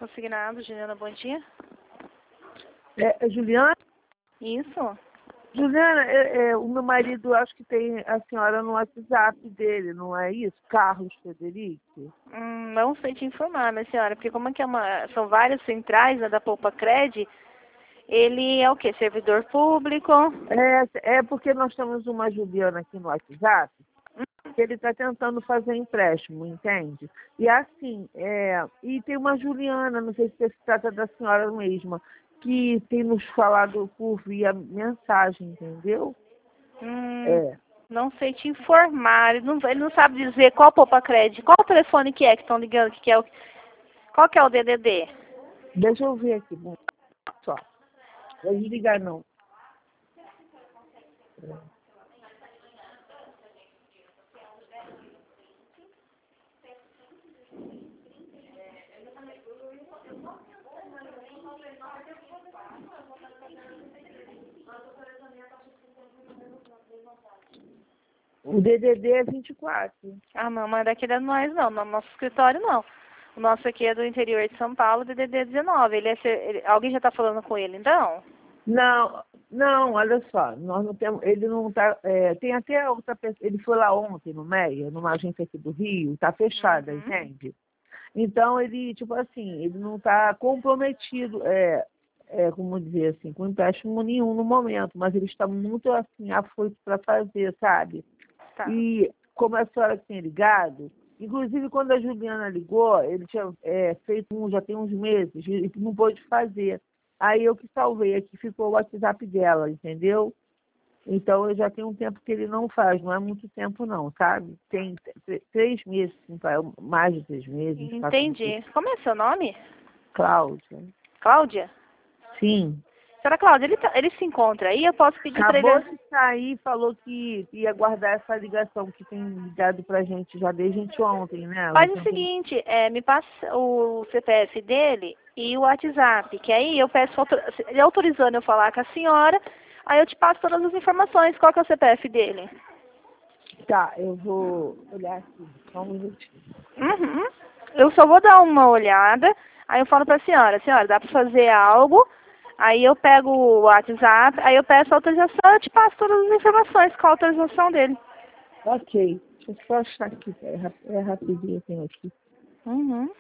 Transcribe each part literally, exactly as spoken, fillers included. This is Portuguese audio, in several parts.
consignado, Juliana, bom dia. É, é Juliana? Isso. Juliana, é, é, o meu marido, acho que tem a senhora no WhatsApp dele, não é isso? Carlos Frederico? Hum, não sei te informar, minha senhora, porque como é que é uma, são várias centrais, né, da Poupa Cred, ele é o quê? Servidor público? É, é porque nós temos uma Juliana aqui no WhatsApp, que ele está tentando fazer empréstimo, entende? E assim, é, e tem uma Juliana, não sei se se trata da senhora mesma, que tem nos falado por via mensagem, entendeu? Hum, É. não sei te informar, ele não, ele não sabe dizer qual Poupa Cred, qual o telefone que é que estão ligando, que, que é o, qual que é o D D D? Deixa eu ver aqui, bom, só. Vou desligar não. O D D D é vinte e quatro. Ah, não, mas daqui é nós não, no nosso escritório não. O nosso aqui é do interior de São Paulo, D D D dezenove. Ele é ser, ele, alguém já está falando com ele, então? Não, não, olha só, nós não temos, ele não está, é, tem até outra pessoa, ele foi lá ontem no Meia, numa agência aqui do Rio, está fechada, Uhum. entende? Então ele, tipo assim, ele não está comprometido, é, é, como dizer assim, com empréstimo nenhum no momento, mas ele está muito assim, afoito para fazer, sabe? Tá. E como a senhora tinha ligado, inclusive quando a Juliana ligou, ele tinha é, feito um, já tem uns meses, e não pôde fazer. Aí eu que salvei, aqui ficou o WhatsApp dela, entendeu? Então eu já tenho um tempo que ele não faz, não é muito tempo não, sabe? Tem t- três meses, assim, mais de três meses, quatro meses. Entendi. Como é seu nome? Cláudia. Cláudia? Sim. Senhora Cláudia, ele, tá- ele se encontra aí? Eu posso pedir para Acabou ele... de sair, falou que ia guardar essa ligação que tem ligado pra gente já desde ontem, né? Faz Vai o tentar- seguinte, é, me passa o C P F dele e o WhatsApp, que aí eu peço, autor- ele autorizando eu falar com a senhora, aí eu te passo todas as informações. Qual que é o C P F dele? Tá, eu vou olhar aqui, só um minutinho. Uhum. Eu só vou dar uma olhada, aí eu falo para a senhora, senhora, dá para fazer algo, aí eu pego o WhatsApp, aí eu peço autorização, eu te passo todas as informações com a autorização dele. Ok, deixa eu só achar aqui, é, rap- é rapidinho, eu tenho aqui. Uhum.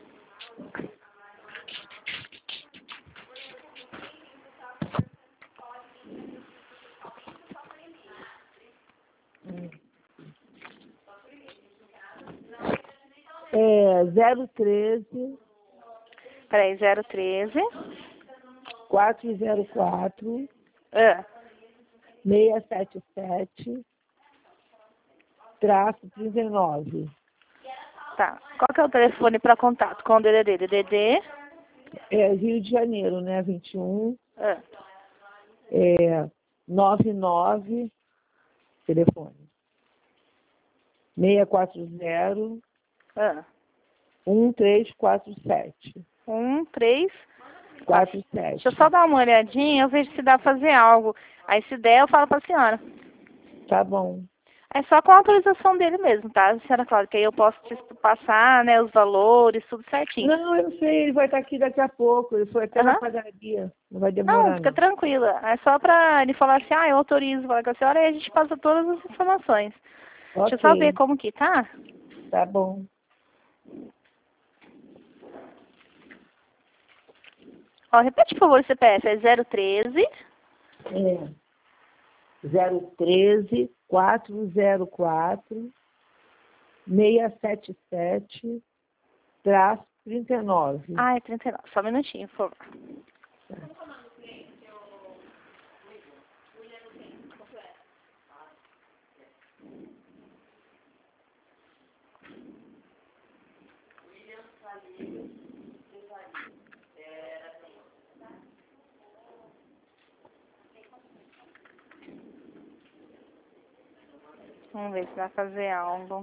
É zero treze, Peraí, zero treze. quatrocentos e quatro, Ah, seiscentos e setenta e sete, traço trinta e nove. tá. Qual que é o telefone para contato com o D D D? D D D? É Rio de Janeiro, né? vinte e um, Ah, é noventa e nove, telefone. seiscentos e quarenta, ah. um três quatro sete. Um, três, quatro. quatro sete. Deixa eu só dar uma olhadinha, eu vejo se dá pra fazer algo. Aí se der, eu falo pra senhora. Tá bom. É só com a autorização dele mesmo, tá, senhora Cláudia? Que aí eu posso te passar, né, os valores, tudo certinho. Não, eu sei, ele vai estar aqui daqui a pouco. Ele foi até na Aham. padaria. Não vai Não, demorar, fica não. tranquila. É só pra ele falar assim, ah, eu autorizo falar com a senhora e a gente passa todas as informações. Deixa eu só ver Ok, como que tá. tá bom. Ó, repete, por favor, o C P F. É zero treze. É zero treze, quatrocentos e quatro, seiscentos e setenta e sete, traço trinta e nove. Ah, é trinta e nove. Só um minutinho, por favor. Vamos ver se vai fazer algo.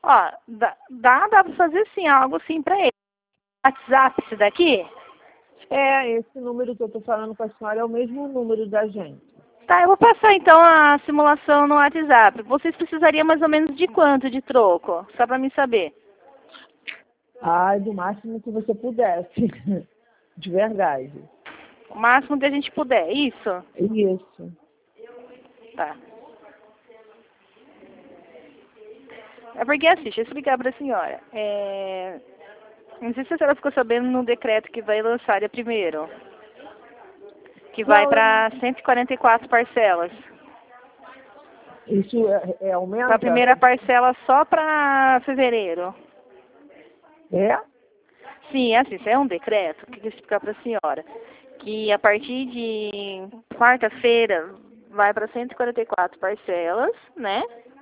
Ó, dá, dá, dá pra fazer sim, algo assim pra ele. WhatsApp esse daqui? É, esse número que eu tô falando com a senhora é o mesmo número da gente. Tá, eu vou passar então a simulação no WhatsApp. Vocês precisariam mais ou menos de quanto de troco? Só pra mim saber. Ah, do máximo que você pudesse. De verdade. O máximo que a gente puder, isso? Isso. Tá. É porque assim, deixa eu explicar pra senhora. É... Não sei se a senhora ficou sabendo no decreto que vai lançar dia primeiro. Que vai Não, pra cento e quarenta e quatro parcelas. isso é, é aumenta? A primeira parcela só pra fevereiro. É? Sim, é assim, isso é um decreto, que eu vou explicar para a senhora, que a partir de quarta-feira vai para cento e quarenta e quatro parcelas, né?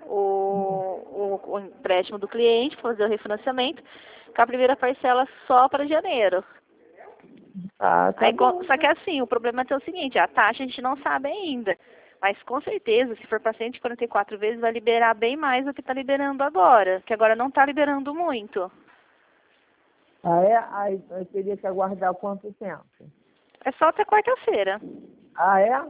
O, o, o empréstimo do cliente, fazer o refinanciamento, com a primeira parcela só para janeiro. Ah, tá Aí, bom. só que assim, o problema é o seguinte, a taxa a gente não sabe ainda. Mas com certeza, se for para cento e quarenta e quatro vezes, vai liberar bem mais do que está liberando agora, que agora não está liberando muito. Ah, é? Aí eu teria que aguardar quanto tempo? É só até quarta-feira. Ah, é?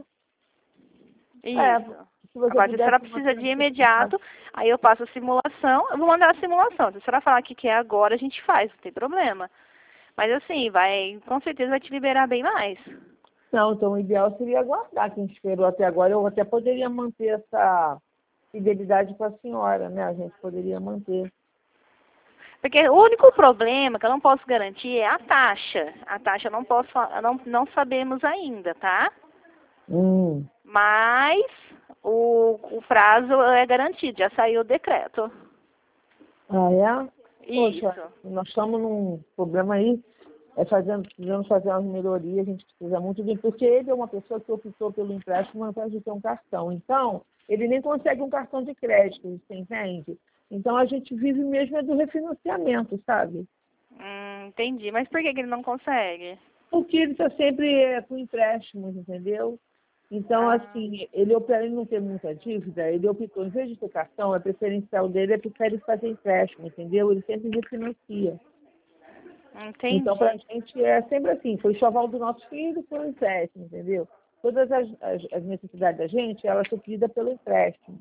É, Isso. se você Agora, se a senhora pudesse precisa de manter... imediato, aí eu passo a simulação, eu vou mandar a simulação. Se a senhora falar que quer agora, a gente faz, não tem problema. Mas assim, vai, com certeza vai te liberar bem mais. Não, então o ideal seria aguardar. Quem esperou até agora, eu até poderia manter essa fidelidade com a senhora, né? A gente poderia manter. Porque o único problema que eu não posso garantir é a taxa. A taxa eu não posso, não, não sabemos ainda, tá? Hum. Mas o, o prazo é garantido, já saiu o decreto. Ah, é? Isso. Poxa, nós estamos num problema aí, é fazendo, precisamos fazer umas melhorias, a gente precisa muito de... Porque ele é uma pessoa que optou pelo empréstimo ao invés de ter um cartão. Então, ele nem consegue um cartão de crédito, você entende? Então, a gente vive mesmo é do refinanciamento, sabe? Hum, entendi. Mas por que, que ele não consegue? Porque ele está sempre é, com empréstimos, entendeu? Então, Ah. assim, ele, para ele não ter muita dívida, ele optou, em vez de ter cartão, a preferencial dele é prefere fazer empréstimo, entendeu? Ele sempre refinancia. Entendi. Então, para a gente é sempre assim, foi o enxoval do nosso filho, foi o empréstimo, entendeu? Todas as, as, as necessidades da gente, ela é suprida pelo empréstimo.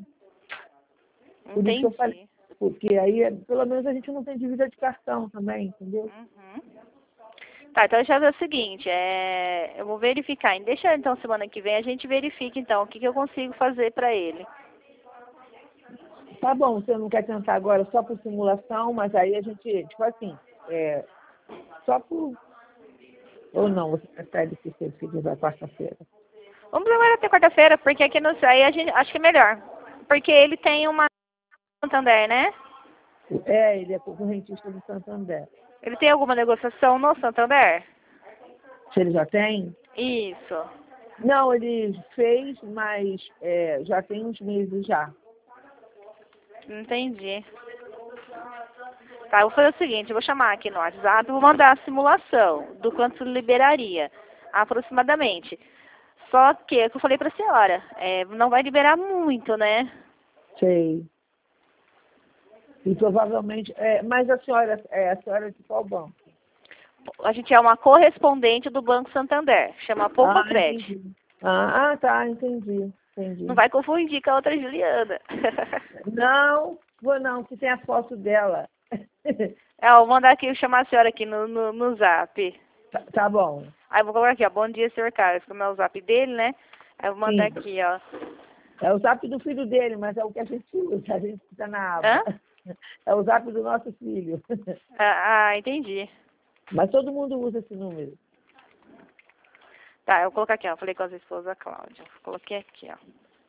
Por isso que eu falei, Entendi. porque aí, é, pelo menos, a gente não tem dívida de cartão também, entendeu? Uhum. Tá, então deixa eu ver o seguinte, é, eu vou verificar. Deixa então semana que vem a gente verifica então o que, que eu consigo fazer para ele. Tá bom, você não quer tentar agora só por simulação, mas aí a gente, tipo assim, é, só por... Ou não, você prefere que você fique na quarta-feira? Vamos agora até quarta-feira, porque aqui no aí a gente acho que é melhor. Porque ele tem uma Santander, né? É, ele é concorrentista do Santander. Ele tem alguma negociação no Santander? Se ele já tem? Isso. Não, ele fez, mas é, já tem uns meses já. Entendi. Tá, eu vou fazer o seguinte, eu vou chamar aqui no WhatsApp e vou mandar a simulação do quanto liberaria, aproximadamente. Só que, é o que eu falei pra senhora, é, não vai liberar muito, né? Sei. E provavelmente... É, mas a senhora, é, a senhora é de qual banco? A gente é uma correspondente do Banco Santander, chama Poupa Ah, Crédito. entendi. Ah, ah, tá, entendi. entendi. Não vai confundir com a outra Juliana. Não, vou não, que tem a foto dela. É, eu vou mandar aqui, eu chamar a senhora aqui no, no, no zap. tá, tá bom. Aí eu vou colocar aqui, ó, bom dia, senhor Carlos, como é o zap dele, né? Aí eu vou mandar Sim. aqui, ó. É o zap do filho dele, mas é o que a gente usa, a gente fica na aba. Hã? É o zap do nosso filho. Ah, ah, entendi. Mas todo mundo usa esse número. Tá, eu vou colocar aqui, ó. Falei com a sua esposa Cláudia. Coloquei aqui, ó.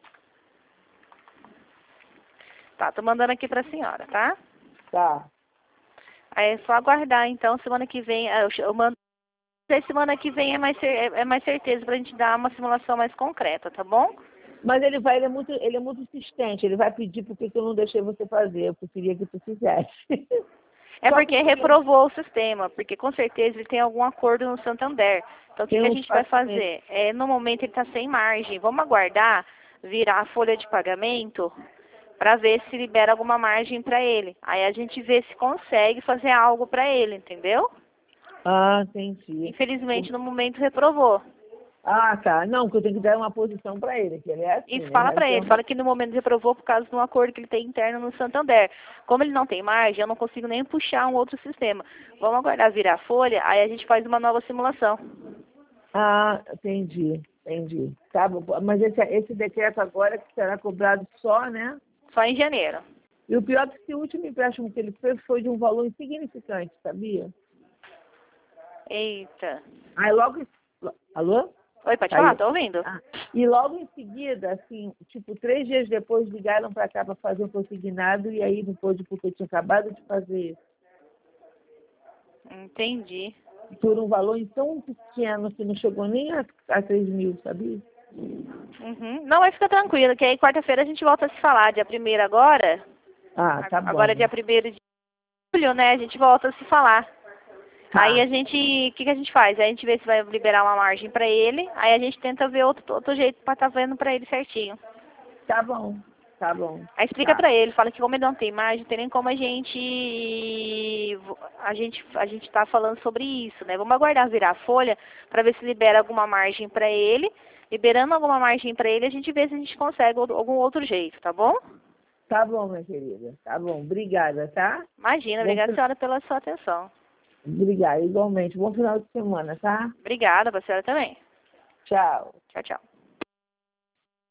Tá, tô mandando aqui pra senhora, tá? Tá. Aí é só aguardar, então, semana que vem, eu, eu mando. Semana que vem é mais, cer- é mais certeza pra gente dar uma simulação mais concreta, tá bom? Mas ele vai, ele é muito, ele é muito insistente, ele vai pedir por que que eu não deixei você fazer, eu preferia que tu fizesse. É Só porque porque reprovou o sistema, porque com certeza ele tem algum acordo no Santander. Então o que, tem que a uns gente vai pagamentos. fazer? É, no momento ele está sem margem. Vamos aguardar virar a folha de pagamento para ver se libera alguma margem para ele. Aí a gente vê se consegue fazer algo para ele, entendeu? Ah, entendi. Infelizmente, no momento, reprovou. Ah, tá. Não, porque eu tenho que dar uma posição para ele, que ele é assim, Isso, né? fala Vai para ter ele. uma- Fala que no momento reprovou por causa de um acordo que ele tem interno no Santander. Como ele não tem margem, eu não consigo nem puxar um outro sistema. Vamos aguardar virar a folha, aí a gente faz uma nova simulação. Ah, entendi, entendi. Tá bom. Mas esse, esse decreto agora que será cobrado só, né? Só em janeiro. E o pior é que esse último empréstimo que ele fez foi de um valor insignificante, sabia? Eita. Aí logo... em- Alô? Oi, pode Aí. falar? Tô ouvindo. Ah, e logo em seguida, assim, tipo, três dias depois ligaram para cá para fazer um consignado e aí não pôde porque eu tinha acabado de fazer Entendi. por um valor tão pequeno que não chegou nem a, a três mil, sabia? Uhum. Não, mas fica tranquilo, que aí quarta-feira a gente volta a se falar. Dia primeiro agora, Ah, tá bom. agora é dia primeiro de julho, né? A gente volta a se falar. Tá. Aí a gente, o que, que a gente faz? Aí a gente vê se vai liberar uma margem pra ele, aí a gente tenta ver outro, outro jeito pra estar vendo pra ele certinho. Tá bom, tá bom. Aí explica Tá. pra ele, fala que como ele não tem margem, não tem nem como a gente, a gente, a gente tá falando sobre isso, né? Vamos aguardar virar a folha pra ver se libera alguma margem pra ele. Liberando alguma margem pra ele, a gente vê se a gente consegue algum outro jeito, tá bom? Tá bom, minha querida. Tá bom. Obrigada, tá? Imagina, Bom obrigada fi- senhora pela sua atenção. Obrigada, igualmente. Bom final de semana, tá? Obrigada pra senhora também. Tchau. Tchau, tchau.